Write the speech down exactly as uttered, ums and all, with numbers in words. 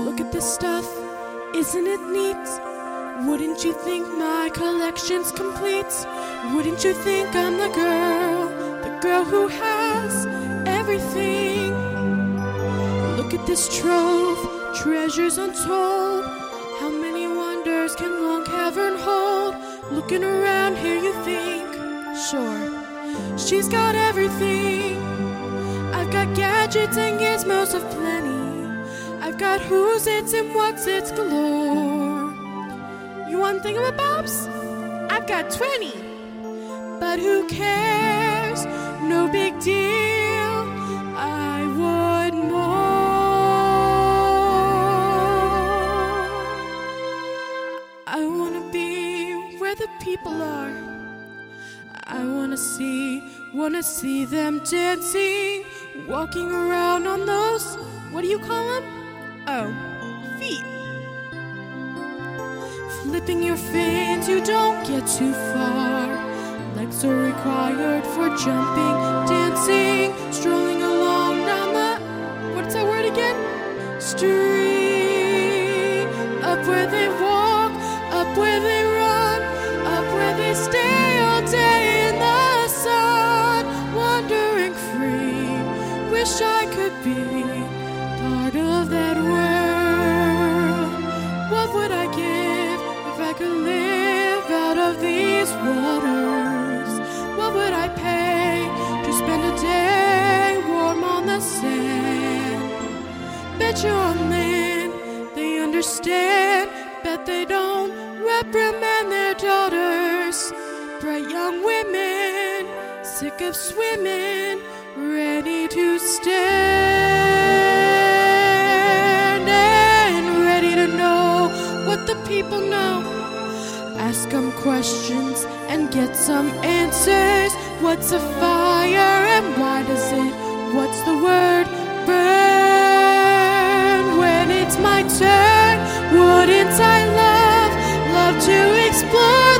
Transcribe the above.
Look at this stuff, isn't it neat? Wouldn't you think my collection's complete? Wouldn't you think I'm the girl, the girl who has everything? Look at this trove, treasures untold. How many wonders can Long Cavern hold? Looking around here you think, sure, she's got everything. I've got gadgets and gizmos of plenty. I've got who's its and what's its galore. You want thingamabobs? I've got twenty. But who cares? No big deal. I would more. I wanna be where the people are. I wanna see, wanna see them dancing, walking around on those, what do you call them? Oh, feet. Flipping your fins, you don't get too far. Legs are required for jumping, dancing, strolling along down the, what's that word again? Street. Up where they walk, up where they run, up where they stay all day in the sun, wandering free. Wish I could be part of that world. What would I give if I could live out of these waters? What would I pay to spend a day warm on the sand? Bet you on land they understand. Bet they don't reprimand their daughters. Bright young women, sick of swimming, ready to stand and ready to know what the people know. Ask them questions and get some answers. What's a fire and why does it, what's the word, burn? When it's my turn, wouldn't I love, love to explore